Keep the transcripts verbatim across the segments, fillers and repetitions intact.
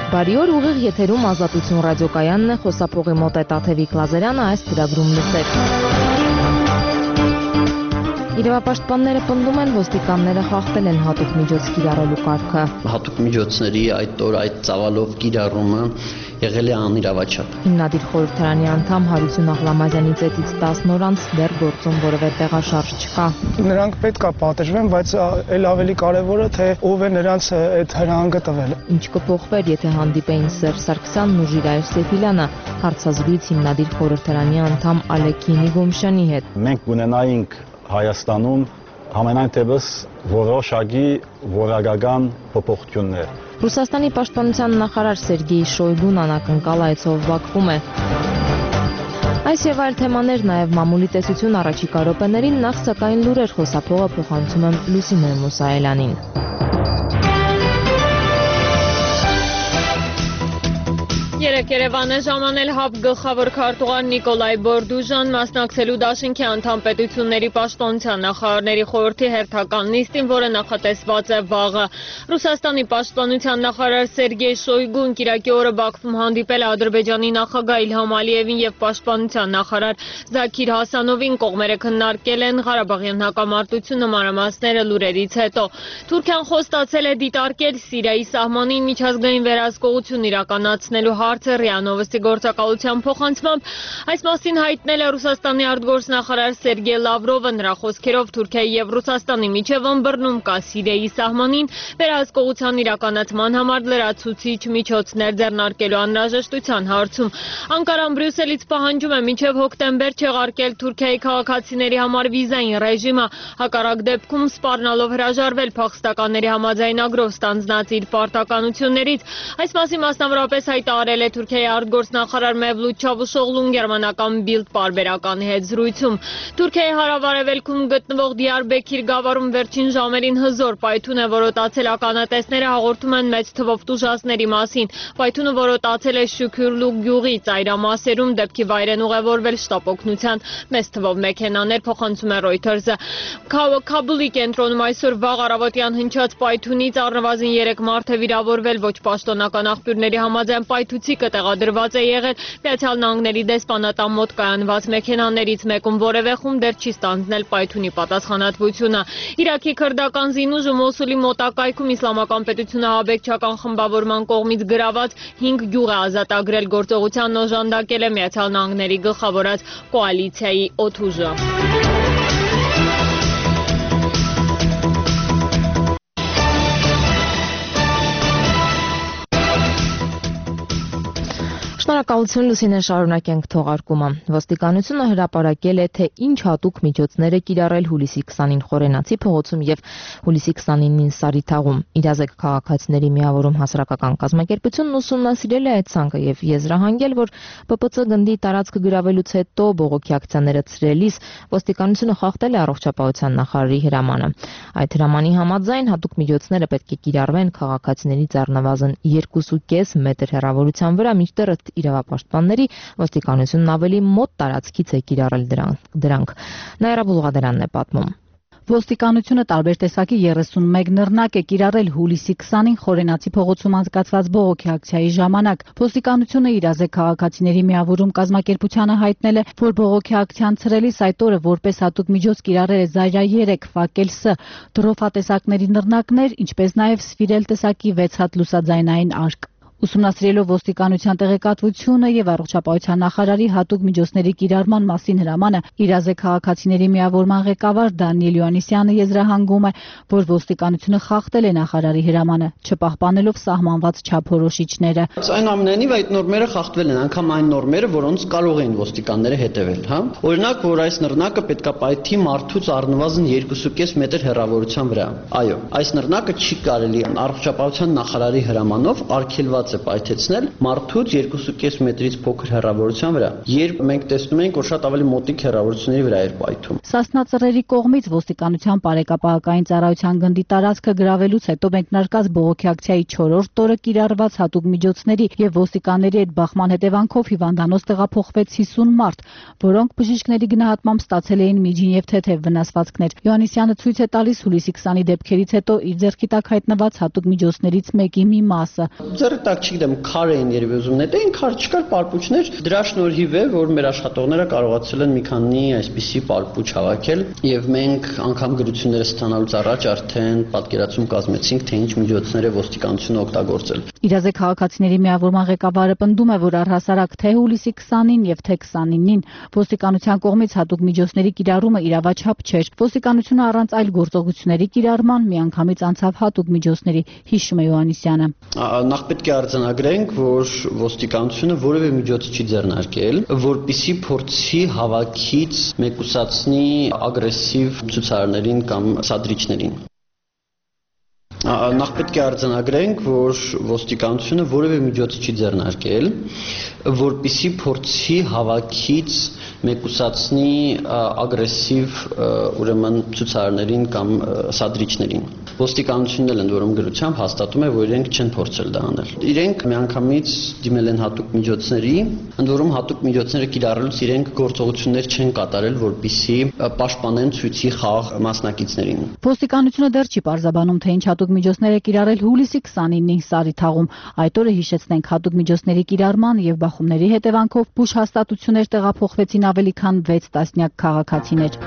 Բարի օր, ուղիղ եթերում Ազատություն ռադիոկայանն է, խոսափողի մոտ է Տաթևիկ Լազարյանը, այս ծրագրում լսեք։ Իրավապաշտպանները պնդում են, ոստիկանները խախտել են հատուկ միջոց կիրառելու կարգը։ Հատուկ միջոցների այդ օր այդ ծավալով կիրառումը եղել է անիրավաչափ։ Հիմնադիր խորհրդարանի անդամ Հարություն Աղլամազյանի ծեծից տասն օր անց դեռ գործում որևէ տեղաշարժ չկա։ Նրանք պետք է պատժվեն, բայց այլ ավելի կարևորը թե ով է նրանց այդ հրահանգը տվել։ Ինչ կփոխվեր, եթե հանդիպեին Սերժ Սարգսյանն ու Ժիրայր Սեֆիլյանը, հարցազրույց հիմնադիր խորհրդարանի անդամ Ալեքին Նիգոմշյանի հետ։ Մենք կունենայինք Հայաստանում համենայն թեպս որոշակի որակական փոփոխություններ։ Ռուսաստանի պաշտպանության նախարար Սերգեյ Շոյգուն անակնկալ այցով Բաքվում է։ Այս եւ այլ թեմաներ, նաեւ մամուլի տեսություն առաջիկա րոպեներին, նախ սակայն լուրեր խոսափողը փոխանցում եմ Լուսինե Մուսայելյանին։ Երեկ Երևան է ժամանել ՀԱԲ գլխավոր քարտուղար Նիկոլայ Բորդուժան մասնակցելու դաշինքի անդամ պետությունների պաշտպանության նախարարների խորհրդի հերթական նիստին, որը նախատեսված է վաղը։ Ռուսաստանի պաշտպանության նախարար Սերգեյ Շոյգուն կիրակի օրը Բաքվում հանդիպել է Ադրբեջանի նախագահ Իլհամ Ալիևին եւ պաշտպանության նախարար Զաքիր Հասանովին, կողմերը քննարկել են Ղարաբաղյան հակամարտությունը, մանրամասները լուրերից հետո։ Թուրքիան խոստացել է դիտարկել Սիրիայի սահմանին միջազգային վերահսկողություն իրականացնելու հարցը ՌԻԱ Նովոստի գործակալության փոխանցմամբ այս մասին հայտնել է Ռուսաստանի արտգործնախարար Սերգեյ Լավրովը։ Նրա խոսքերով Թուրքիայի եւ Ռուսաստանի միջև ըմբռնում կա Սիրիայի սահմանին վերահսկողության իրականացման համար լրացուցիչ միջոցներ ձեռնարկելու անհրաժեշտության հարցում։ Անկարան Բրյուսելից պահանջում է մինչև հոկտեմբեր չեղարկել Թուրքիայի քաղաքացիների համար վիզային ռեժիմը, հակառակ դեպքում սպառնալով հրաժարվել փախստականների համաձայնագրով ստանձնած իր պարտականություններից։ Այս մասին մասնավորապես հայտարարել է Թուրքիայի արտգործնախարար Մևլութ Չավուշօղլուն գերմանական Բիլդ պարբերականի հետ զրույցում։ Թուրքիայի հարավարևելքում գտնվող Դիարբեքիր գավառում վերջին ժամերին հզոր պայթուն է որոտացել, ականատեսները հաղորդում են մեծ թվով տուժածների մասին։ Պայթունը որոտացել է Շուքյուրլու գյուղի ծայրամասերում, դեպքի վայր են ուղևորվել շտապօգնության մեծ թվով մեքենաներ, փոխանցում է Reuters-ը։ Քաբուլի կենտրոնում այսօր վաղ առավոտյան հնչած պայթունից առնվազն երեք մարդ է վիրավորվել, ոչ պաշտոնական աղբյուրների համաձայն պայթուցիկը տեղադրված է եղել Միացյալ Նահանգների դեսպանատան մոտ կայանված մեքենաներից մեկում, որևէ խումբ դեռ չի ստանձնել պայթունի պատասխանատվությունը։ Իրաքի քրդական զինուժը Մոսուլի մոտակայքում Իսլամական պետությունը ահաբեկչական խմբավորման կողմից գրաված հինգ գյուղ է ազատագրել, գործողությանն օժանդակել է Միացյալ Նահանգների գլխավորած կոալիցիայի օդուժը։ Շնորհակալություն Լուսինե, շարունակենք թողարկումը։ Ոստիկանությունը հրապարակել է, թե ինչ հատուկ միջոցներ է կիրառել հուլիսի քսանին Խորենացի փողոցում եւ հուլիսի քսանինին Սարիթաղում։ Իրազեկ քաղաքացիների միավորում հասարակական կազմակերպությունն ուսումնասիրել է այդ ցանկը եւ եզրահանգել, որ ՊՊՑ գնդի տարածքը գրավելուց հետո բողոքի ակցիաները ցրելիս ոստիկանությունը խախտել է առողջապահության նախարարի հրամանը։ Այդ հրամանի համաձայն հատուկ միջոցները պետք է կիրառվեն քաղաքացիներից առնվազն երկու կես մետր հեռավորության վրա, մինչդեռ իրավապաշտպանների ոստիկանությունն ավելի մոտ տարածքից է կիրառել դրանք։ Նաիրա Բուլղադերանն է պատմում։ Ոստիկանությունը տարբեր տեսակի երեսունմեկ նռնակ է կիրառել հուլիսի քսանին Խորենացի փողոցում անցկացված բողոքի ակցիայի ժամանակ։ Ոստիկանությունը իրազեկ քաղաքացիների միավորում կազմակերպությանը հայտնել է, որ բողոքի ակցիան ցրելիս այդ օրը որպես հատուկ միջոց կիրառել է Զայրա երեք, Ֆակել Ս, դրոֆատեսակների նռնակներ, ինչպես նաև Սվիրել տեսակի վեց հատ լուսաձայնային արկ։ Ուսումնասիրելով ոստիկանության տեղեկատվությունը եւ առողջապահության նախարարի հատուկ միջոցների կիրառման մասին հրամանը, իրազեկ քաղաքացիների միավորման ղեկավար Դանիել Յոաննիսյանը եզրահանգում է, որ ոստիկանությունը խախտել է նախարարի հրամանը, չպահպանելով սահմանված չափորոշիչները։ Այնուամենայնիվ այդ նորմերը խախտվել են, անգամ այն նորմերը, որոնց կարող էին ոստիկանները հետևել, հա։ Օրինակ, որ այս նռնակը պետքա պայթի մարդուց առնվազն երկու կես մետր հեռավորության վրա։ Այո, այս նռնակը չի կարելի առողջապահության նախարարի հրամանով արգելված է պայթեցնել մարդուց երկու կես մետրից փոքր հեռավորության վրա, երբ մենք տեսնում ենք, որ շատ ավելի մոտիկ հեռավորությունների վրա էր պայթում։ Սասնա ծռերի կողմից ոստիկանության բարեկապահական ծառայության գնդի տարածքը գրավելուց հետո մեկնարկած բողոքի ակցիայի չորրորդ օրը կիրառված հատուկ միջոցների եւ ոստիկանների այդ բախման հետևանքով հիվանդանոց տեղափոխվեց հիսուն մարդ, որոնք բժիշկների գնահատմամբ ստացել էին միջին եւ թեթեւ վնասվածքներ։ Յոաննիսյանը ցույց է տալիս հուլիսի քսանի դեպքերից հետո իր ձեռքի տակ հայտնված հատուկ միջոցներից մեկի մի մասը։ Ձեռքի տակ չգիտեմ, քար էին երևի ուզում նետեին, քար չկար, պարպուչներ, դրա շնորհիվ է, որ մեր աշխատողները կարողացել են մի քանի այսպիսի պարպուչ հավաքել, եւ մենք անգամ գրությունները ստանալուց առաջ արդեն պատկերացում կազմեցինք, թե ինչ միջոցներ է ոստիկանությունը օգտագործել։ Իրազեկ քաղաքացիների միավորման ղեկավարը պնդում է, որ առհասարակ թե հուլիսի քսանին եւ թե քսանինին ոստիկանության կողմից հատուկ միջոցների կիրառումը իրավաչափ չէր։ Ոստիկանությունը առանց այլ գործողությունների կիրառման միանգամից անցավ հատուկ միջոցների, հիշում է Հովհաննիսյանը։ Նախ պետք է արձանագրենք, որ ոստիկանությունը որևէ միջոց չի ձեռնարկել, որպիսի փորձի հավաքից մեկուսացնի ագրեսիվ ցուցարարներին կամ սադրիչներին։ Նախ պետք է արձանագրենք, որ ոստիկանությունը որևէ միջոց չի ձեռնարկել, որպիսի փորձի հավաքից մեկուսացնի ագրեսիվ ուրեմն ցուցարարներին կամ սադրիչներին։ Ոստիկանությունն էլ ընդ որում գրությամբ հաստատում է, որ իրենք չեն փորձել դա անել։ Իրենք միանգամից դիմել են հատուկ միջոցների, ընդ որում հատուկ միջոցները կիրառելուց իրենք գործողություններ չեն կատարել, որպիսի պաշտպանեն ցույցի խաղ մասնակիցներին։ Ոստիկանությունը դեռ չի պարզաբանում, թե ինչ հատուկ միջոցներ է կիրառել հուլիսի քսանինին Սարիթաղում։ Այդ օրը հիշեցնենք հատուկ միջոցների կիրառման եւ բախումների հետևանքով բուժ հաստատություններ տեղափոխվեցին ավելի քան վեց տասնյակ քաղաքացիներ։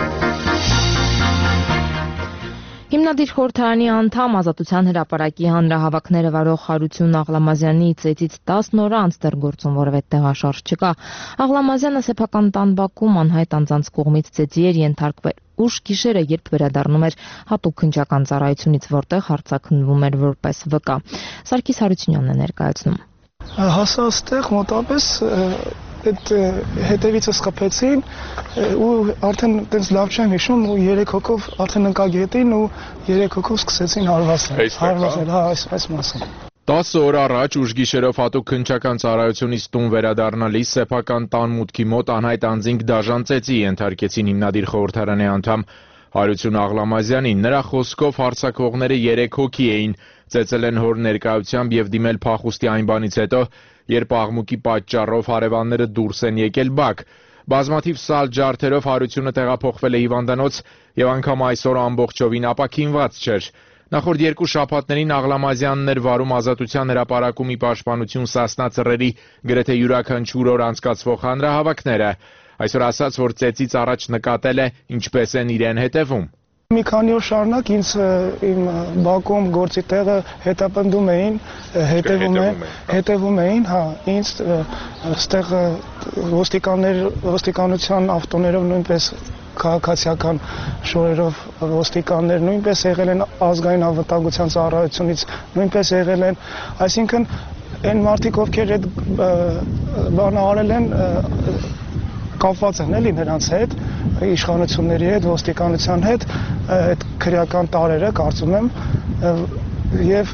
Հիմնադիր խորհրդարանի անդամ Ազատության հրապարակի հանրահավաքները վարող Հարություն Աղլամազյանի ծեծից տասն օր անց դեռ գործում որևէ տեղաշարժ չկա։ Աղլամազյանը սեփական տան բակում անհայտ անձանց կողմից ծեծի էր ենթարկվել ուշ գիշերը, երբ վերադառնում էր հատուկ քննչական ծառայությունից, որտեղ հարցաքննվում էր որպես վկա։ Սարգիս Հարությունյանն է ներկայացնում։ Հասա այստեղ մոտապես այդ հետևիցը սկփեցին ու արդեն տենց լավ չեմ հիշում ու երեք հոգով արդեն ընկա գետին ու երեք հոգով սկսեցին հարվածել։ Հարվածել, հա, այս այս մասը։ տասը օր առաջ ուշ գիշերով հատուկ քննչական ծառայությունից տուն վերադառնալիս սեփական տան մուտքի մոտ անհայտ անձինք դաժան ծեծի ենթարկեցին հիմնադիր խորհրդարանի անդամ Հարություն Աղլամազյանին։ Նրա խոսքով հարցակողները երեք հոգի էին, ծեծել են հոր ներկայությամբ եւ դիմել փախուստի այն բանից հետո, երբ աղմուկի պատճառով հարևանները դուրս են եկել բակ։ Բազմաթիվ սալ ջարդերով Հարությունը տեղափոխվել է հիվանդանոց եւ անգամ այսօր ամբողջովին ապաքինված չէր։ Նախորդ երկու շաբաթներին Աղլամազյանն էր վարում Ազատության հրապարակումի պաշտպանություն Սասնա ծռերի գրեթե յուրաքանչյուր օր անցկացվող հանրահավաքները։ Այսօր ասաց, որ ծեծից առաջ նկատել է ինչպես են իրեն հետևում։ Մի քանի օր շարունակ ինձ իմ բակում գործի տեղը հետապնդում էին, հետևում էին, հետևում էին, հա, ինձ այստեղ ոստիկաններ, ոստիկանության ավտոներով նույնպես քաղաքացիական շորերով ոստիկաններ նույնպես եղել են ազգային անվտանգության ծառայությունից, նույնպես եղել են, այսինքն այն մարդիկ, ովքեր այդ բանը արել են, կապված են էլի նրանց հետ, իշխանությունների հետ, ոստիկանության հետ, այդ քրեական տարերը կարծում եմ եւ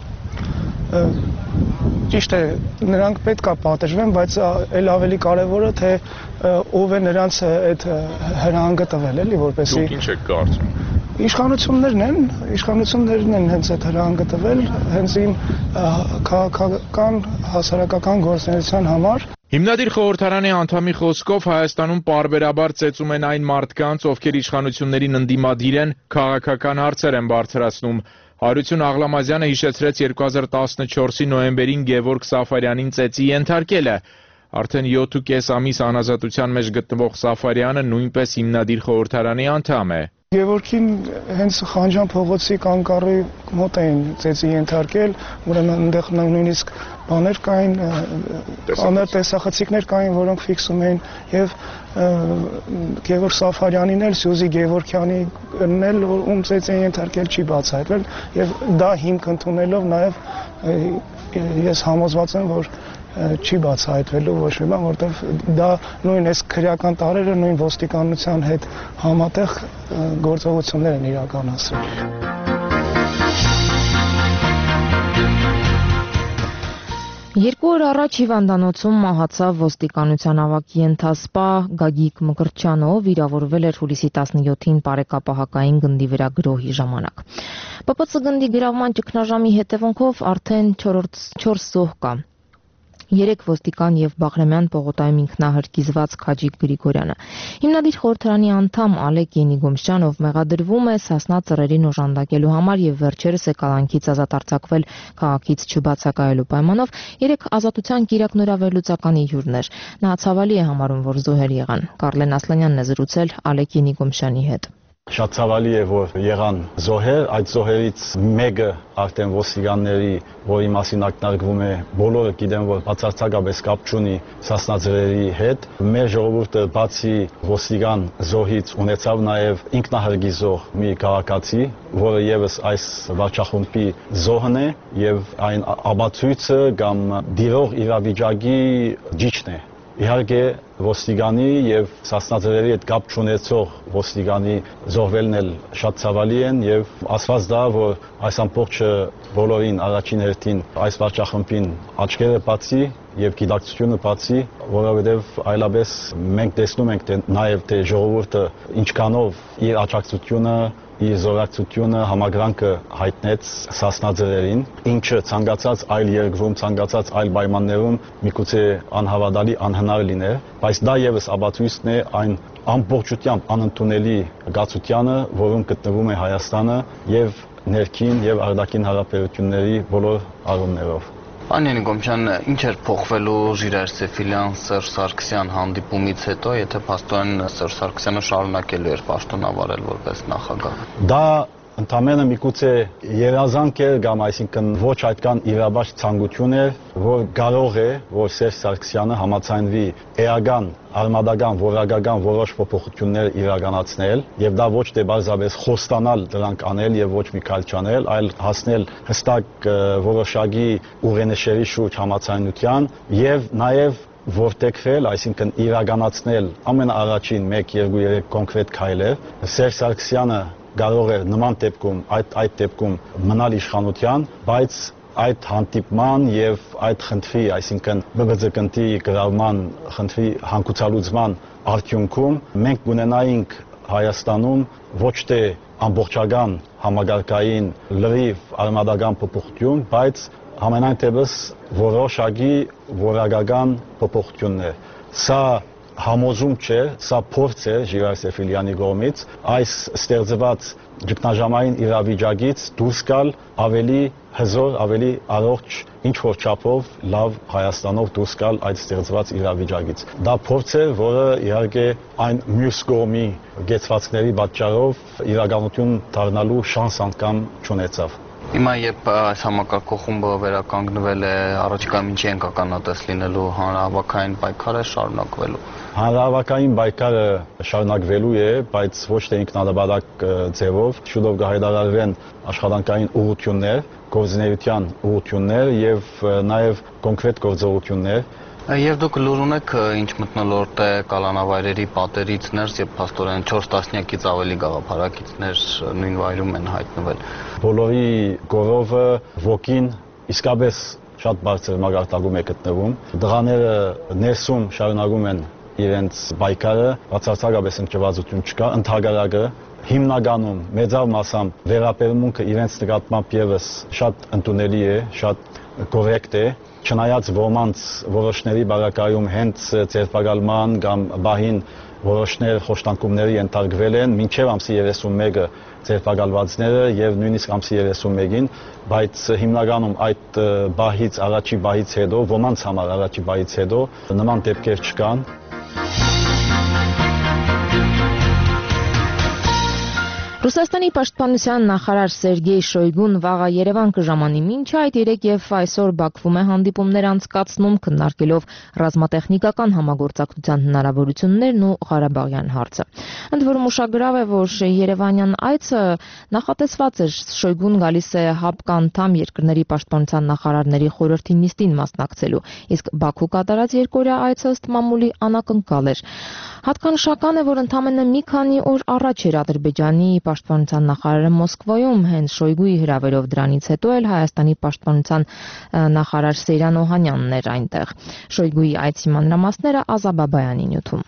ճիշտ է, նրանք պետք է պատժվեն, բայց այլ ավելի կարևորը թե ով է նրանց այդ հրահանգը տվել, էլի, որպեսզի Դուք ինչ եք կարծում։ Իշխանություններն են, իշխանություններն են հենց այդ հրահանգը տվել, հենց իմ քաղաքական հասարակական գործունեության համար։ Հիմնադիր խորհրդարանի անդամի խոսքով Հայաստանում պարբերաբար ծեծում են այն մարդկանց, ովքեր իշխանություններին ընդդիմադիր են, քաղաքական հարցեր են բարձրացնում։ Հարություն Աղլամազյանը հիշեցրեց երկու հազար տասնչորսի նոյեմբերին Գևորգ Սաֆարյանին ծեծի ենթարկելը։ Արդեն յոթ ու կես ամիս անազատության մեջ գտնվող Սաֆարյանը նույնպես հիմնադիր խորհրդարանի անդամ է։ Գևորգին հենց Խանջան փողոցի կանգառի մոտ էին ծեծի ենթարկել, ուրեմն այնտեղ նույնիսկ բաներ կային, անր տեսախցիկներ կային, որոնք ֆիքսում էին եւ Գևորգ Սաֆարյանին էլ Սյուզի Գևորգյանին էլ ում ծեծի ենթարկել չի բացահայտվել եւ դա հիմք ընդունելով նաեւ ես համոզված եմ, որ չի բացահայտվելու ոչ մի բան, որտեղ դա նույն այս քրեական տարերը նույն ոստիկանության հետ համատեղ գործողություններ են իրականացրել։ Երկու օր առաջ հիվանդանոցում մահացավ ոստիկանության ավագ ենթասպա Գագիկ Մկրտչյանը, ով վիրավորվել էր հուլիսի տասնյոթին Պարեկապահակային գնդի վրա գրոհի ժամանակ։ Պ Պ Ց գնդի գրավման ճգնաժամի հետևանքով արդեն չորս զոհ կա։ երեք ոստիկան եւ Բաղրամյան պողոտայում ինքնահրկիզված Քաջիկ Գրիգորյանը։ Հիմնադիր խորհրդարանի անդամ Ալեկ Ենիգոմշյան, ով մեղադրվում է Սասնա ծռերին օժանդակելու համար եւ վերջերս է կալանքից ազատ արձակվել քաղաքից չբացակայելու պայմանով, երեք ազատության կիրակ նորավերլուծականի հյուրներ։ Նա ցավալի է համարում, որ զոհեր եղան։ Կարլեն Ասլանյանն է զրուցել Ալեկ Ենիգոմշյանի հետ։ Շատ ցավալի է, որ եղան զոհեր, այդ զոհերից մեկը արդեն ոստիկանների, որի մասին ակնարկվում է, բոլորը գիտեն, որ բացարձակապես կապ չունի Սասնա ծռերի հետ։ Մեր ժողովուրդը բացի ոստիկան զոհից ունեցավ նաև ինքնահրկիզող մի քաղաքացի, որը եւս այս վարչախումբի զոհն է եւ այն ապացույցը կամ դիրող իրավիճակի ճիշտն է։ Իհարկե ոստիկանի եւ Սասնա ծռերի հետ կապ չունեցող ոստիկանի զոհվելն էլ շատ ցավալի են եւ ասված դա, որ այս ամբողջը բոլորին առաջին հերթին այս վարչախմբին աչքերը բացի եւ գիտակցությունը բացի, որովհետեւ այլապես մենք տեսնում ենք թե նաեւ թե ժողովուրդը ինչքանով իր աջակցությունը իր զորակցությունը համագրանքը հայտնեց Սասնա ծռերին, ինչը ցանկացած այլ երկրում, ցանկացած այլ պայմաններում միգուցե անհավատալի անհնար լիներ, բայց դա եւս ապացույցն է այն ամբողջությամբ անընդունելի գացությանը, որում գտնվում է Հայաստանը եւ ներքին եւ արտաքին հարաբերությունների բոլոր առումներով։ Պարոն Ենիգոմշյան, ինչ էր փոխվելու Ժիրայր Սեֆիլյան Սերժ Սարգսյան հանդիպումից հետո, եթե փաստորեն Սերժ Սարգսյանը շարունակելու էր պաշտոնավարել որպես նախագահ։ Դա ընդամենը միգուցե երազանք էր կամ այսինքն ոչ այդքան իրավաճ ցանկություն էր, որ կարող է, որ Սերժ Սարգսյանը համաձայնվի էական, արմատական, որակական որոշ փոփոխություններ իրականացնել, եւ դա ոչ թե բարձրապես խոստանալ դրանք անել եւ ոչ մի քայլ չանել, այլ հասնել հստակ որոշակի ուղենիշերի շուրջ համաձայնության եւ նաեւ որտեղել, այսինքն իրականացնել ամենաառաջին մեկ, երկու, երեք կոնկրետ քայլեր։ Սերժ Սարգսյանը կարող է նման դեպքում այդ այդ դեպքում մնալ իշխանության, բայց այդ հանդիպման եւ այդ խնդրի, այսինքն B B Z կնտի գրավման խնդրի հանգուցալուծման արդյունքում մենք ունենայինք Հայաստանում ոչ թե ամբողջական համագարկային լրիվ արմատական փոփոխություն, բայց համենայն դեպս որոշակի որակական փոփոխություններ։ Սա համոզում չէ, սա փորձ է Ժիրայր Սեֆիլյանի կողմից այս ստեղծված ճգնաժամային իրավիճակից դուրս գալ ավելի հզոր, ավելի առողջ, ինչ որ չափով լավ Հայաստանով դուրս գալ այդ ստեղծված իրավիճակից։ Դա փորձ է, որը իհարկե այն մյուս կողմի գեցվածքների պատճառով իրականություն դառնալու շանս անգամ չունեցավ։ Հիմա երբ այս համակարգող խումբը վերականգնվել է, առաջիկայում ինչի ենք ականատես լինելու, հանրահավաքային պայքարը շարունակվելու։ Հանրահավաքային պայքարը շարունակվելու է, բայց ոչ թե ինքնանպատակ ձևով, շուտով կհայտարարվեն աշխատանքային ուղղություններ, գործունեության ուղղություններ եւ նաեւ կոնկրետ գործողություններ։ Եվ դուք լուր ունեք ինչ մթնոլորտ է կալանավայրերի պատերից ներս եւ փաստորեն չորս տասնյակից ավելի գաղափարակիցներ նույն վայրում են հայտնվել։ Բոլորի գորովը ոգին իսկապես շատ բարձր մակարդակում է գտնվում։ Դղաները ներսում շարունակում են իրենց պայքարը, բացարձակապես ընկճվածություն չկա, ընդհակառակը հիմնականում մեծավ մասամբ վերաբերմունքը իրենց նկատմամբ եւս շատ ընդունելի է, շատ կորեկտ է, չնայած ոմանց որոշների բարակայում հենց ձերբակալման կամ բահին որոշներ խոշտանկումների ենթարկվել են մինչև ամսի երեսունմեկը ձերբակալվածները եւ նույնիսկ ամսի երեսունմեկին, բայց հիմնականում այդ բահից առաջի բահից հետո ոմանց համար առաջի բահից հետո նման դեպքեր չկան։ Ռուսաստանի պաշտպանության նախարար Սերգեյ Շոյգուն վաղը Երևան կժամանի, մինչ այդ երեկ եւ այսօր Բաքվում է հանդիպումներ անցկացնում, քննարկելով ռազմատեխնիկական համագործակցության հնարավորություններն ու Ղարաբաղյան հարցը։ Ընդ որում ուշագրավ է, որ Երևանյան այցը նախատեսված էր, Շոյգուն գալիս է հապկանդամ երկրների պաշտպանության նախարարների խորհրդի նիստին մասնակցելու, իսկ Բաքու կատարած երկօրյա այցը ըստ մամուլի անակնկալ էր։ Հատկանշական է, որ ընդամենը մի քանի օր առաջ էր Ադրբեջանի պաշտպանության նախարարը Մոսկվայում, հենց Շոյգուի հրավերով, դրանից հետո էլ Հայաստանի պաշտպանության նախարար Սեյրան Օհանյանն էր այնտեղ։ Շոյգուի այցի մանրամասները Ազա Բաբայանի նյութում։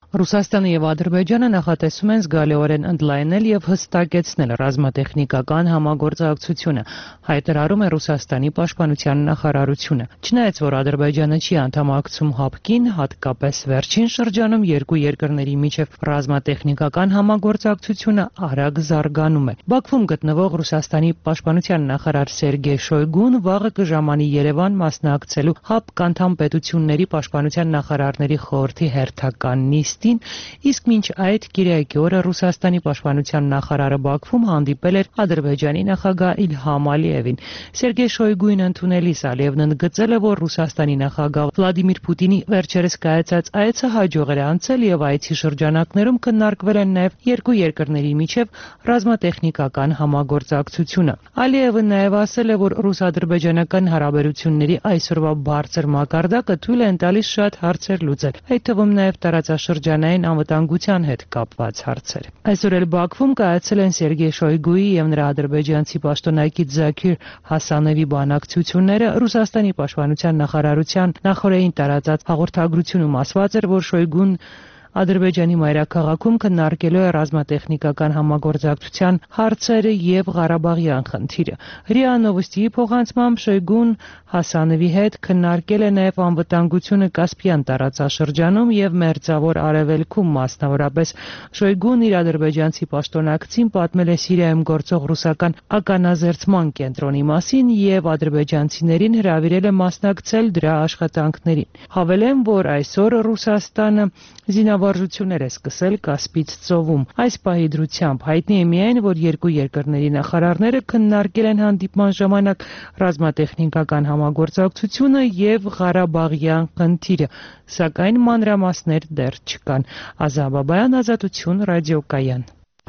Ռուսաստանը եւ Ադրբեջանը նախատեսում են զգալիորեն ընդլայնել եւ հստակեցնել ռազմատեխնիկական համագործակցությունը, հայտարարում է Ռուսաստանի պաշտպանության նախարարությունը։ Չնայած որ Ադրբեջանը չի անդամակցում հապկին, հատկապես վերջին շրջանում երկու երկրների միջև ռազմատեխնիկական համագործակցությունը արագ զարգանում է։ Բաքվում գտնվող Ռուսաստանի պաշտպանության նախարար Սերգեյ Շոյգուն վաղը կժամանի Երևան մասնակցելու հապկ անդամ պետությունների պաշտպանության նախարարների խորհրդի հերթական նիստին, իսկ մինչ այդ Կիրակի օրը Ռուսաստանի պաշտպանության նախարարը Բաքվում հանդիպել էր Ադրբեջանի նախագահ Իլհամ Ալիևին։ Սերգեյ Շոյգուին ընդունելիս Ալիևն ընդգծել է, որ Ռուսաստանի նախագահ Վլադիմիր Պուտինի վերջերս կայացած այցը հաջող էր անցել եւ այցի շրջանակներում քննարկվել են նաեւ երկու երկրների միջև ռազմատեխնիկական համագործակցությունը։ Ալիևը նաեւ ասել է, որ ռուս-ադրբեջանական հարաբերությունների այսօրվա բարձր մակարդակը թույլ է տալիս շատ հարցեր լուծել, այդ թվում նաեւ տարածաշրջանային անվտանգության հետ կապված հարցեր։ Այսօր էլ Բաքվում կայացել են Սերգեյ Շոյգուի եւ նրա ադրբեջանցի պաշտոնակից Զաքիր Հասանովի բանակցությունները։ Ռուսաստանի պաշտպանության նախարարության նախորդին տարածած հաղորդագրությունում ասված էր, որ Շոյգուն Ադրբեջանի մայրաքաղաքում քննարկելու է ռազմատեխնիկական համագործակցության հարցերը եւ Ղարաբաղյան խնդիրը։ ՌԻԱ Նովոստիի փոխանցմամբ Շոյգուն Հասանովի հետ քննարկել է նաեւ անվտանգությունը Կասպիան տարածաշրջանում եւ Մերձավոր Արևելքում, մասնավորապես Շոյգուն իր ադրբեջանցի պաշտոնակցին պատմել է Սիրիայում գործող ռուսական ականազերծման կենտրոնի մասին եւ ադրբեջանցիներին հրավիրել է մասնակցել դրա աշխատանքներին։ Հավելեմ, որ այսօր Ռուսաստանը զինավարժություններ է սկսել Կասպից ծովում։ Այս պահի դրությամբ հայտնի է միայն, որ երկու երկրների նախարարները քննարկել են հանդիպման ժամանակ ռազմատեխնիկական համագործակցությունը եւ Ղարաբաղյան խնդիրը, սակայն մանրամասներ դեռ չկան։ Ազա Բաբայան, Ազատություն, ռադիոկայան։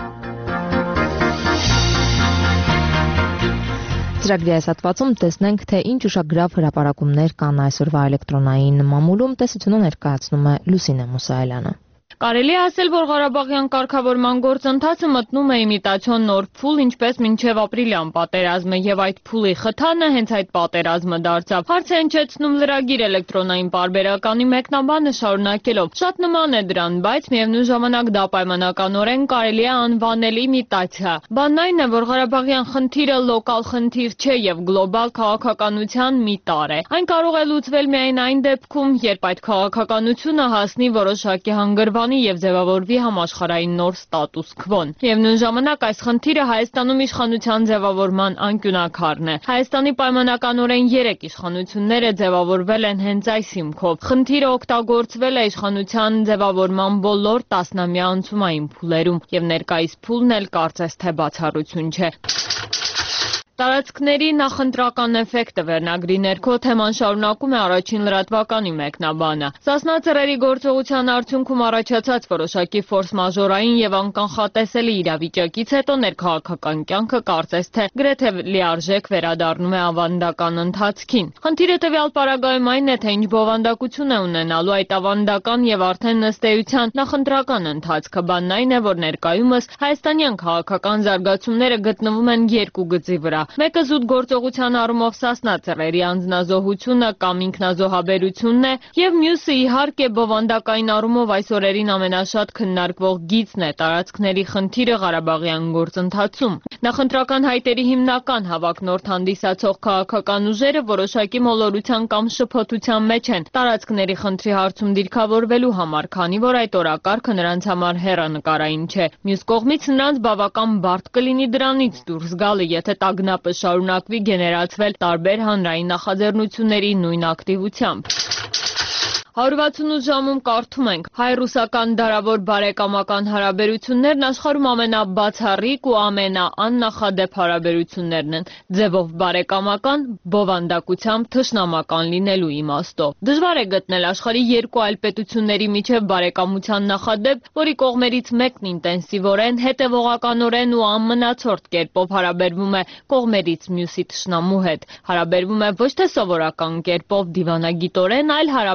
Ծրագրի այս հատվածում տեսնենք, թե ինչ ուշագրավ հրապարակումներ կան այսօրվա էլեկտրոնային մամուլում, տեսությունը ներկայացնում է Լուսինե Մուսայելյանը։ Կարելի է ասել, որ Ղարաբաղյան կարգավորման գործընթացը մտնում է իմիտացիոն նոր փուլ, ինչպես մինչև ապրիլյան պատերազմը, եւ այդ փուլի խթանը հենց այդ պատերազմը դարձավ։ Հարց է հնչեցնում լրագիր էլեկտրոնային պարբերականի մեկնաբանը շարունակելով. շատ նման է դրան, բայց միևնույն ժամանակ դա պայմանականորեն կարելի է անվանել իմիտացիա։ Բանն այն է, որ Ղարաբաղյան խնդիրը լոկալ խնդիր չէ եւ գլոբալ քաղաքականության մի տար է։ Այն կարող է լուծվել միայն այն դեպքում, երբ այդ քաղաքականությունը հասնի որոշակի հանգրվան եւ ձևավորվի համաշխարհային նոր ստատուս քվոն։ Միևնույն ժամանակ այս խնդիրը Հայաստանում իշխանության ձևավորման անկյունակարն է։ Հայաստանի պայմանականորեն երեք իշխանությունները ձևավորվել են հենց այս հիմքով։ Խնդիրը օգտագործվել է իշխանության ձևավորման բոլոր տասնամյա անցումային փուլերում եւ ներկայիս փուլն էլ կարծես թե բացառություն չէ։ Տարածքների նախընտրական էֆեկտը վերնագրի ներքո թեման շարունակում է առաջին լրատվականի մեկնաբանը։ Սասնա ծռերի գործողության արդյունքում առաջացած որոշակի ֆորս-մաժորային եւ անկանխատեսելի իրավիճակից հետո ներքաղաքական կյանքը կարծես թե գրեթե լիարժեք վերադառնում է ավանդական ընթացքին։ Խնդիրը տվյալ պարագայում այն է, թե ինչ բովանդակություն է ունենալու այդ ավանդական եւ արդեն ըստ էության նախընտրական ընթացքը։ Բանն այն է, որ ներկայումս հայաստանյան քաղաքական զարգացումները գտնվում են երկու գծի վրա։ Մեկը զուտ գործողության առումով Սասնա ծռերի անձնազոհությունը կամ ինքնազոհաբերությունն է, եւ մյուսը իհարկե բովանդակային առումով այս օրերին ամենաշատ քննարկվող գիծն է տարածքների խնդիրը Ղարաբաղյան գործընթացում։ Նախընտրական հայտերի հիմնական հավակնորդ հանդիսացող քաղաքական ուժերը որոշակի մոլորության կամ շփոթության մեջ են տարածքների խնդրի հարցում դիրքավորվելու համար, քանի որ այդ օրակարգը նրանց համար հեռանկարային չէ։ Մյուս կողմից նրանց բավական բարդ կլինի դրանից դուրս գալը, եթե տագնապը շարունակվի գեներացվել տարբեր հանրային նախաձեռնությունների նույն ակտիվությամբ։ հարյուր վաթսունութ ժամում կարդում ենք. հայ-ռուսական դարավոր բարեկամական հարաբերություններն աշխարհում ամենաբացառիկ ու ամենաաննախադեպ հարաբերություններն են, ձևով բարեկամական, բովանդակությամբ թշնամական լինելու իմաստով։ Դժվար է գտնել աշխարհի երկու այլ պետությունների միջև բարեկամության նախադեպ, որի կողմերից մեկն ինտենսիվորեն, հետևողականորեն ու անմնացորդ կերպով հարաբերվում է կողմերից մյուսի թշնամու հետ։ Հարաբերվում է ոչ թե սովորական կերպով դիվանագիտորեն, այլ հարաբերվելով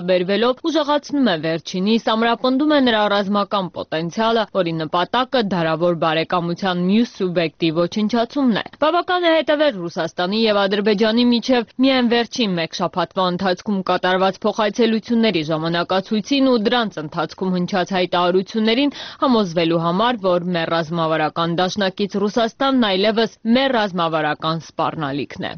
խոսքերով ուժեղացնում է վերջինիս, ամրապնդում է նրա ռազմական պոտենցիալը, որի նպատակը դարավոր բարեկամության մյուս սուբյեկտի ոչնչացումն է։ Բավական է հետևել Ռուսաստանի եւ Ադրբեջանի միջև միայն վերջին մեկ շաբաթվա ընթացքում կատարված փոխայցելությունների ժամանակացույցին ու դրանց ընթացքում հնչած հայտարարություններին համոզվելու համար, որ մեր ռազմավարական դաշնակից Ռուսաստանն այլևս մեր ռազմավարական սպառնալիքն է։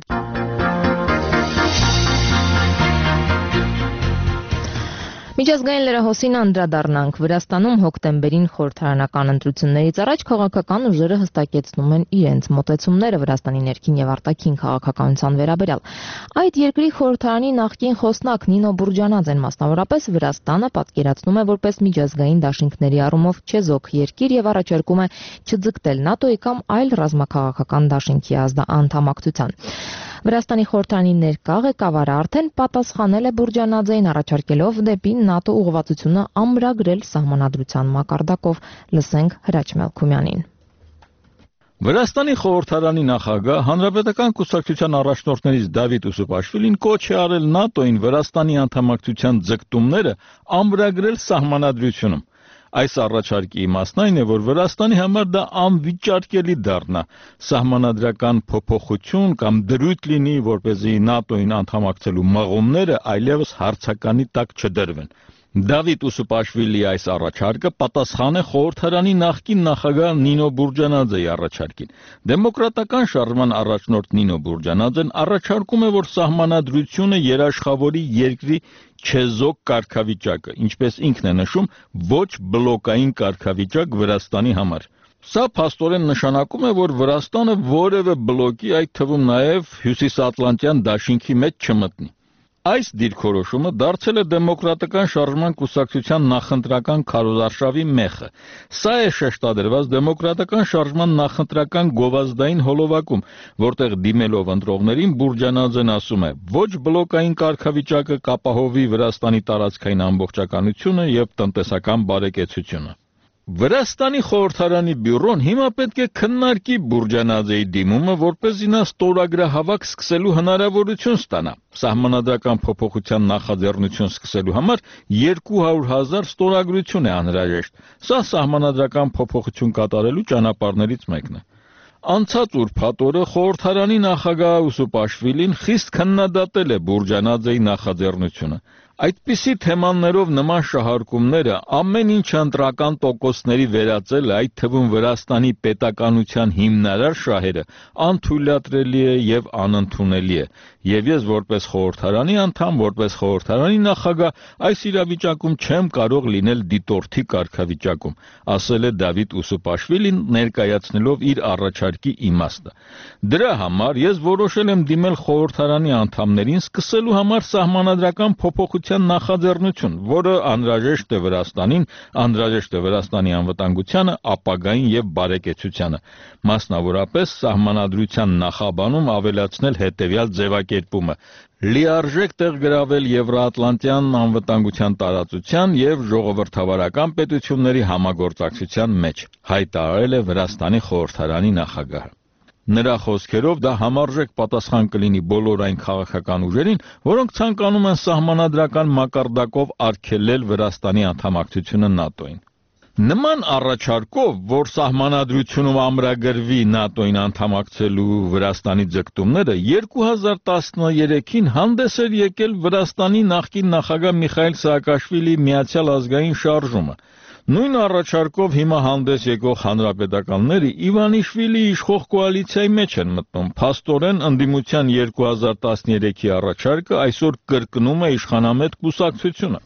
Միջազգային լրահոսին անդրադառնանք։ Վրաստանում հոկտեմբերին խորհրդարանական ընտրություններից առաջ քաղաքական ուժերը հստակեցնում են իրենց մոտեցումները Վրաստանի ներքին եւ արտաքին քաղաքականության վերաբերյալ։ Այդ երկրի խորհրդարանի նախկին խոսնակ Նինո Բուրջանաձեն մասնավորապես Վրաստանը պատկերացնում է որպես միջազգային դաշինքների առումով չեզոք երկիր եւ առաջարկում է չձգտել ՆԱՏՕ-ի կամ այլ ռազմաքաղաքական դաշինքի անդամակցության։ Վրաստանի խորհրդարանի ներկա ղեկավարը արդեն պատասխանել է Բուրջանաձեին, առաջարկելով դեպի ՆԱՏՕ ուղղվածությունը ամրագրել սահմանադրության մակարդակով։ Լսենք Հրաչ Մելքումյանին։ Վրաստանի խորհրդարանի նախագահ Հանրապետական կուսակցության առաջնորդներից Դավիթ Ուսուպաշվիլին կոչ է արել ՆԱՏՕ-ին Վրաստանի անդամակցության ձգտումները ամրագրել սահմանադրությունում։ Այս առաջարկի իմաստն այն է, որ Վրաստանի համար դա անվիճարկելի դառնա սահմանադրական փոփոխություն կամ դրույթ լինի, որպեսզի ՆԱՏՕ-ին անդամակցելու մղումները այլևս հարցականի տակ չդրվեն։ Դավիթ Ուսուպաշվիլի այս առաջարկը պատասխան է խորհրդարանի նախկին նախագահ Նինո Բուրջանաձեի առաջարկին։ Դեմոկրատական շարժման առաջնորդ Նինո Բուրջանաձեն առաջարկում է, որ սահմանադրությունը երաշխավորի երկրի չեզոք կարգավիճակը, ինչպես ինքն է նշում, ոչ բլոկային կարգավիճակ Վրաստանի համար։ Սա փաստորեն նշանակում է, որ Վրաստանը որևէ բլոկի, այդ թվում նաև հյուսիսատլանտյան դաշինքի մեջ չմտնի։ Այս դիրքորոշումը դարձել է դեմոկրատական շարժման կուսակցության նախընտրական քարոզարշավի մեխը։ Սա է շեշտադրված դեմոկրատական շարժման նախընտրական գովազդային հոլովակում, որտեղ դիմելով ընտրողներին Բուրջանաձեն ասում է. ոչ բլոկային կարգավիճակը կապահովի Վրաստանի տարածքային ամբողջականությունը եւ տնտեսական բարեկեցությունը։ Վրաստանի խորհրդարանի բյուրոն հիմա պետք է քննարկի Բուրջանաձեի դիմումը, որպեսզի նա ստորագրահավաք սկսելու հնարավորություն ստանա։ Սահմանադրական փոփոխության նախաձեռնություն սկսելու համար երկու հարյուր հազար ստորագրություն է անհրաժեշտ։ Սա սահմանադրական փոփոխություն կատարելու ճանապարհներից մեկն է։ Անցած ուրբաթ օրը խորհրդարանի նախագահ Ուսուպաշվիլին խիստ քննադատել է Բուրջանաձեի նախաձեռնությունը։ Այդպիսի թեմաներով նման շահարկումները ամեն ինչ ընտրական տոկոսների վերածելը, այդ թվում Վրաստանի պետականության հիմնարար շահերը, անթույլատրելի է եւ անընդունելի է։ Եվ ես որպես խորհրդարանի անդամ, որպես խորհրդարանի նախագահ, այս իրավիճակում չեմ կարող լինել դիտորդի կարգավիճակում, ասել է Դավիթ Ուսուպաշվիլին, ներկայացնելով իր առաջարկի իմաստը։ Դրա համար ես որոշել եմ դիմել խորհրդարանի անդամներին սկսելու համար սահմանադրական փոփոխություն նախաձեռնություն, որը անհրաժեշտ է Վրաստանին, անհրաժեշտ է Վրաստանի անվտանգությանը, ապագային եւ բարեկեցությանը։ Մասնավորապես սահմանադրության նախաբանում ավելացնել հետեւյալ ձևակերպումը. լիարժեք տեղ գրավել Եվրոատլանտյան անվտանգության տարածության եւ ժողովրդավարական պետությունների համագործակցության մեջ, հայտարարել է Վրաստանի խորհրդարանի նախագահը։ Նրա խոսքերով դա համարժեք պատասխան կլինի բոլոր այն քաղաքական ուժերին, որոնք ցանկանում են սահմանադրական մակարդակով արգելել Վրաստանի անդամակցությունը ՆԱՏՕ-ին։ Նման առաջարկով, որ սահմանադրությունում ամրագրվի ՆԱՏՕ-ին անդամակցելու Վրաստանի ձգտումները, երկու հազար տասներեքին հանդես էր եկել Վրաստանի նախկին նախագահ Միխայիլ Սաակաշվիլիի Միացյալ ազգային շարժումը։ Նույն առաջարկով հիմա հանդես եկող հանրապետականները Իվանիշվիլիի իշխող կոալիցիայի մեջ են մտնում։ Փաստորեն ընդդիմության երկու հազար տասներեքի առաջարկը այսօր կրկնում է իշխանամետ կուսակցությունը։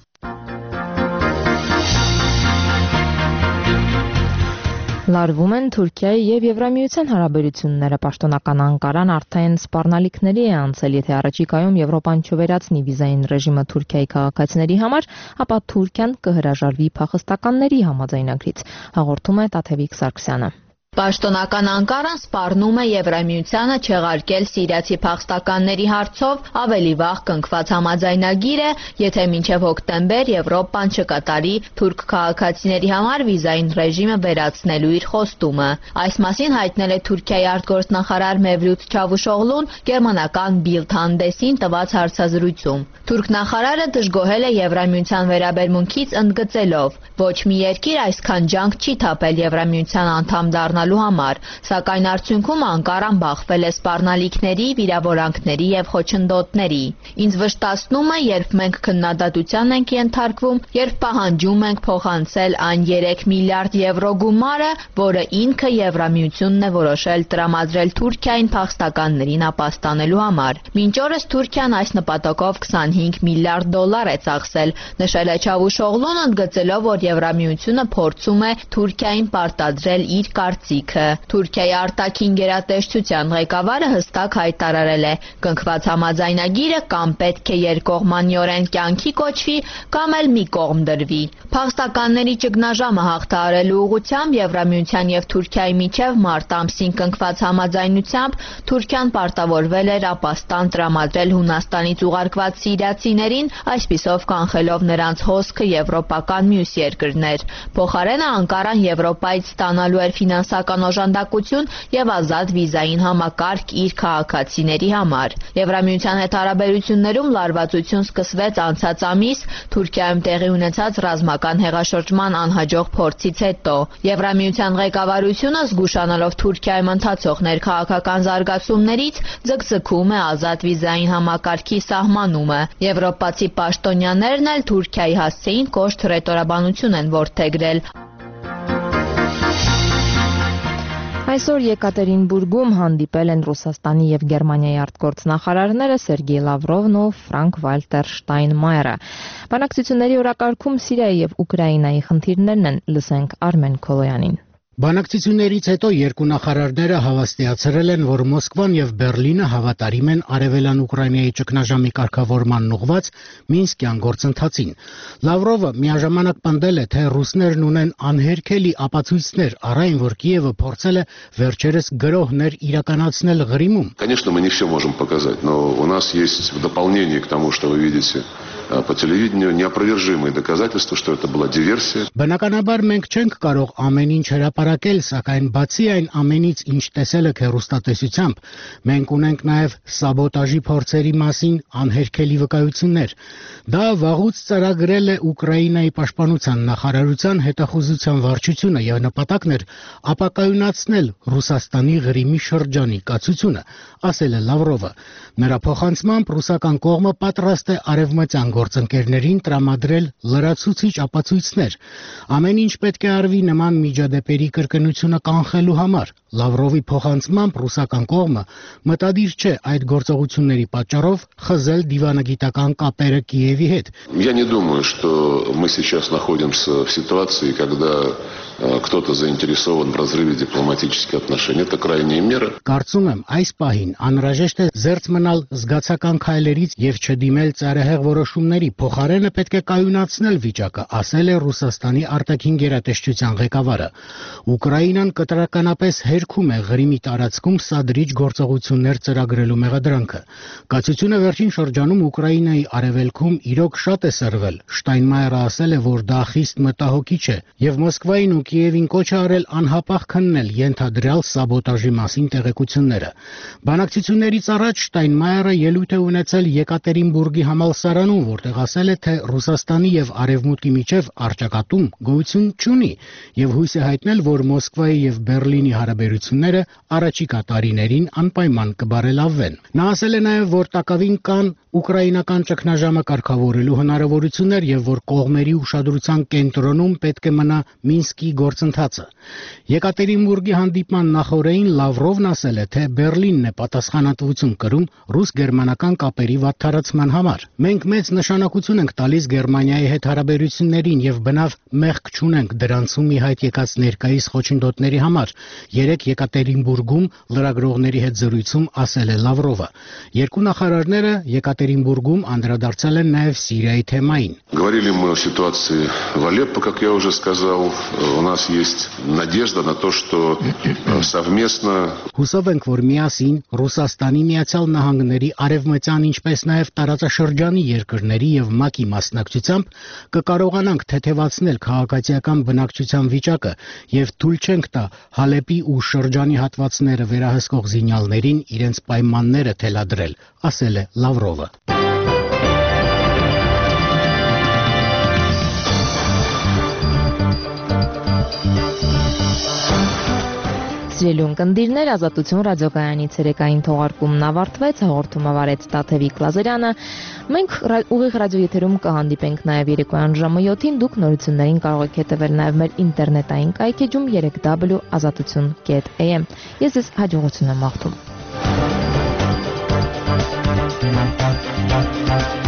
Լարվում են Թուրքիայի եւ Եվրամիության հարաբերությունները։ Պաշտոնական Անկարան արդեն սպառնալիքների է անցել, եթե առաջիկայում Եվրոպան չվերացնի վիզային ռեժիմը Թուրքիայի քաղաքացիների համար, ապա Թուրքիան կհրաժարվի փախստականների համաձայնագրից, հաղորդում է Տաթևիկ Սարգսյանը։ Պաշտոնական Անկարան սպառնում է Եվրամիությանը չեղարկել սիրիացի փախստականների հարցով ավելի վաղ կնքված համաձայնագիրը, եթե մինչև հոկտեմբեր Եվրոպան չկատարի թուրք քաղաքացիների համար վիզային ռեժիմը վերացնելու իր խոստումը։ Այս մասին հայտնել է Թուրքիայի արտգործնախարար Մևլութ Չավուշօղլուն գերմանական Bild հանդեսին տված հարցազրույցում։ Թուրք նախարարը դժգոհել է Եվրամիության վերաբերմունքից, ընդգծելով. ոչ մի երկիր այսքան ջանք չի թափել Եվրամիության անդամ դառնալու համար, սակայն արդյունքում Անկարան բախվել է սպառնալիքների, վիրավորանքների եւ խոչընդոտների։ Ինձ վշտացնում է, երբ մենք քննադատության ենք ենթարկվում, երբ պահանջում ենք փոխանցել այն երեք միլիարդ եվրո գումարը, որը ինքը Եվրամիությունն է որոշել տրամադրել Թուրքիային փախստականներին ապաստանելու համար։ Մինչ օրս Թուրքիան այս նպատակով քսանհինգ միլիարդ դոլար է ծախսել, նշել է Չավուշօղլուն, ընդգծելով, որ Եվրամիությունը փորձում է Թուրքիային պարտադրել իր կարծիքը։ Թուրքիայի արտաքին գերատեսչության ղեկավարը հստակ հայտարարել է. կնքված համաձայնագիրը կամ պետք է երկկողմանիորեն կյանքի կոչվի, կամ էլ մի կողմ դրվի։ Փախստականների ճգնաժամը հաղթահարելու ուղղությամբ Եվրամիության եւ Թուրքիայի միջև մարտ ամսին կնքված համաձայնությամբ Թուրքիան պարտավորվել էր ապաստան տրամադրել Հունաստանից ուղարկված սիրիացիներին, այսպիսով կանխելով նրանց հոսքը եվրոպական մյուս երկրներ։ Փոխարենը Անկարան Եվրոպայից ստանալու էր ֆինանսական օժանդակություն եւ ազատ վիզային համակարգ իր քաղաքացիների համար։ Եվրամիության հետ հարաբերություններում լարվածություն սկսվեց անցած ամիս Թուրքիայում տեղի ունեցած ռազմական հեղաշրջման անհաջող փորձից հետո։ Եվրամիության ղեկավարությունը զգուշանալով Թուրքիայում ընթացող ներքաղաքական զարգացումներից ձգձգում է ազատ վիզային համակարգի սահմանումը։ Եվրոպացի պաշտոնյաներն էլ Թուրքիայի հասցեին կոշտ հռետորաբանություն են որդեգրել։ Այսօր Եկատերինբուրգում հանդիպել են Ռուսաստանի եւ Գերմանիայի արտգործնախարարները Սերգեյ Լավրովն ու Ֆրանկ Վալտեր Շտայնմայերը։ Բանակցությունների օրակարգում Սիրիայի եւ Ուկրաինայի խնդիրներն են, լսենք Արմեն Քոլոյանին։ Բանակցություններից հետո երկու նախարարները հավաստիացրել են, որ Մոսկվան եւ Բերլինը հավատարիմ են արևելյան Ուկրաինայի ճգնաժամի կարգավորման ուղղված Մինսկյան գործընթացին։ Լավրովը միաժամանակ պնդել է, թե ռուսներն ունեն անհերքելի ապացույցներ առ այն, որ Կիևը փորձել է վերջերս գրոհներ իրականացնել Ղրիմում։ Конечно, мы не все можем показать, но у нас есть в дополнение к тому, что вы видите по телевидению, неопровержимые доказательства, что это была диверсия. Բնականաբար մենք չենք կարող ամեն ինչ հրապարակել, սակայն բացի այն ամենից, ինչ տեսել եք հեռուստատեսությամբ, մենք ունենք նաև սաբոտաժի փորձերի մասին անհերքելի վկայություններ։ Դա վաղուց ծրագրել է Ուկրաինայի պաշտպանության նախարարության հետախուզության վարչությունը եւ նպատակն էր ապակայունացնել Ռուսաստանի Ղրիմի շրջանի կացությունը, ասել է Լավրովը։ Նրա փոխանցմամբ ռուսական կողմը պատրաստ է արևմտյան գործընկերներին տրամադրել լրացուցիչ ապացույցներ։ Ամեն ինչ պետք է արվի նման միջադեպերի կրկնությունը կանխելու համար։ Լավրովի փոխանցմամբ ռուսական կողմը մտադիր չէ այդ գործողությունների պատճառով խզել դիվանագիտական կապերը Կիևի հետ։ Я не думаю, что мы сейчас находимся в ситуации, когда кто-то заинтересован в разрыве дипломатических отношений. Это крайняя мера. Կարծում եմ, այս պահին անհրաժեշտ է զերծ մնալ զգացական քայլերից եւ չդիմել ծայրահեղ որոշումների, փոխարենը պետք է կայունացնել վիճակը, ասել է Ռուսաստանի արտաքին գերատեսչության ղեկավարը։ Ուկրաինան կտրականապես հերքում է Ղրիմի տարածքում սադրիչ գործողություններ ծրագրելու մեղադրանքը։ Կացությունը վերջին շրջանում Ուկրաինայի արևելքում իրոք շատ է սրվել։ Շտայնմայերը ասել է, որ դա խիստ մտահոգիչ է եւ Մոսկվային ու Կիևին կոչ է արել անհապաղ քննել ենթադրյալ սաբոտաժի մասին տեղեկությունները։ Բանակցություններից առաջ Շտայնմայերը ելույթ է ունեցել Եկատերինբուրգի համալսարանում, որտեղ ասել է, թե Ռուսաստանի եւ Արևմուտքի միջև առճակատում գոյություն չունի եւ հույս է հայտնել, որ Մոսկվայի եւ Բերլինի հարաբերությունները առաջիկա տարիներին անպայման կբարելավվեն։ Նա ասել է նաեւ, որ տակավին կան ուկրաինական ճգնաժամը կարգավորելու հնարավորություններ եւ որ կողմերի ուշադրության կենտրոնում պետք է մնա Մինսկի գործընթացը։ Եկատերինբուրգի հանդիպման նախօրեին Լավրովն ասել է, թե Բերլինն է պատասխանատվություն կրում ռուս-գերմանական կապերի վատթարացման համար։ Մենք մեծ նշանակություն ենք տալիս Գերմանիայի հետ հարաբերություններին եւ բնավ մեղք չունենք դրանցում ի հայտ եկած ներկայիս հանդիս խոչընդոտների համար։ Երեկ Եկատերինբուրգում լրագրողների հետ զրույցում ասել է Լավրովը։ Երկու նախարարները Եկատերինբուրգում անդրադարձել են նաև Սիրիայի թեմային։ Говорили мы о ситуации в Алеппо, как я уже сказал. У нас есть надежда на то, что совместно Հուսով ենք, որ միասին Ռուսաստանի, Միացյալ Նահանգների, Արևմտյան, ինչպես նաև տարածաշրջանի երկրների եւ ՄԱԿ-ի մասնակցությամբ կկարողանանք թեթևացնել քաղաքացիական բնակչության վիճակը եւ թույլ չենք տա Հալեպի ու շրջանի հատվածները վերահսկող զինյալներին իրենց պայմանները թելադրել, ասել է Լավրովը։ Սիրելի ունկնդիրներ, Ազատություն ռադիոկայանի ցերեկային թողարկումն ավարտվեց, հաղորդումը վարեց Տաթևիկ Լազարյանը։ Մենք ուղիղ ռադիոեթերում կհանդիպենք նաև երեկոյան ժամը յոթին, դուք նորություններին կարող եք հետևել նաև մեր ինտերնետային կայքեջում երեք w ազատություն կետ a m։ Ես ձեզ հաջողություն եմ մաղթում։